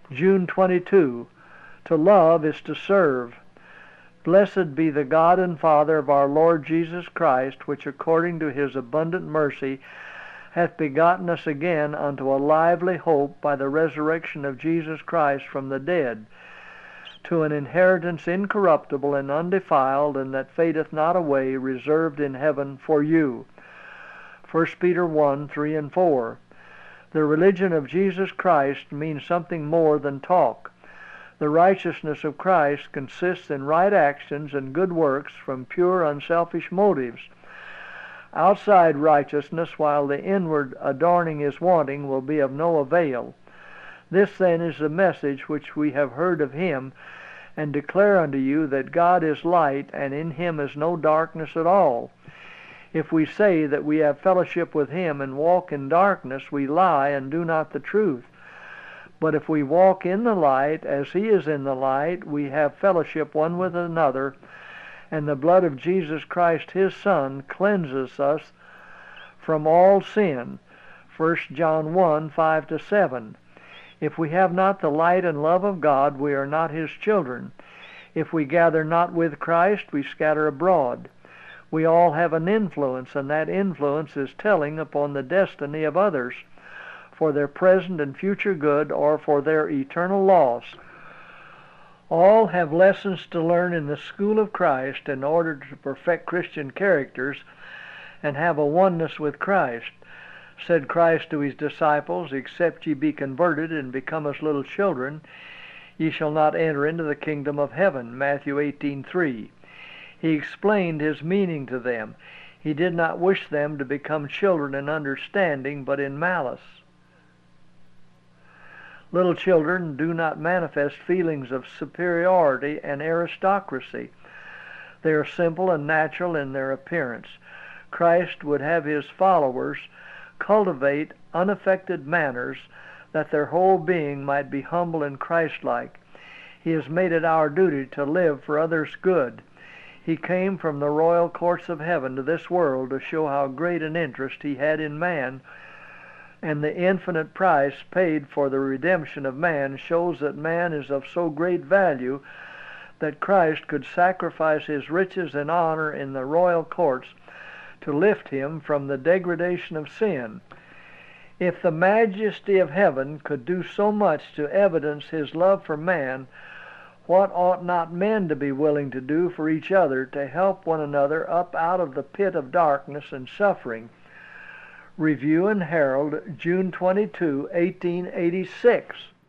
June 22. To love is to serve. Blessed be the God and Father of our Lord Jesus Christ, which according to his abundant mercy hath begotten us again unto a lively hope by the resurrection of Jesus Christ from the dead, to an inheritance incorruptible and undefiled, and that fadeth not away, reserved in heaven for you. 1 Peter 1, 3 and 4. The religion of Jesus Christ means something more than talk. The righteousness of Christ consists in right actions and good works from pure, unselfish motives. Outside righteousness, while the inward adorning is wanting, will be of no avail. This then is the message which we have heard of him, and declare unto you, that God is light, and in him is no darkness at all. If we say that we have fellowship with him and walk in darkness, we lie and do not the truth. But if we walk in the light, as he is in the light, we have fellowship one with another, and the blood of Jesus Christ his Son cleanses us from all sin. 1 John 1, 5 to 7. If we have not the light and love of God, we are not his children. If we gather not with Christ, we scatter abroad. We all have an influence, and that influence is telling upon the destiny of others, for their present and future good, or for their eternal loss. All have lessons to learn in the school of Christ in order to perfect Christian characters and have a oneness with Christ. Said Christ to his disciples, "Except ye be converted and become as little children, ye shall not enter into the kingdom of heaven." Matthew 18:3. He explained his meaning to them. He did not wish them to become children in understanding, but in malice. Little children do not manifest feelings of superiority and aristocracy. They are simple and natural in their appearance. Christ would have his followers cultivate unaffected manners, that their whole being might be humble and Christ-like. He has made it our duty to live for others' good. He came from the royal courts of heaven to this world to show how great an interest he had in man, and the infinite price paid for the redemption of man shows that man is of so great value that Christ could sacrifice his riches and honor in the royal courts to lift him from the degradation of sin. If the majesty of heaven could do so much to evidence his love for man, what ought not men to be willing to do for each other, to help one another up out of the pit of darkness and suffering? Review and Herald, June 22, 1886.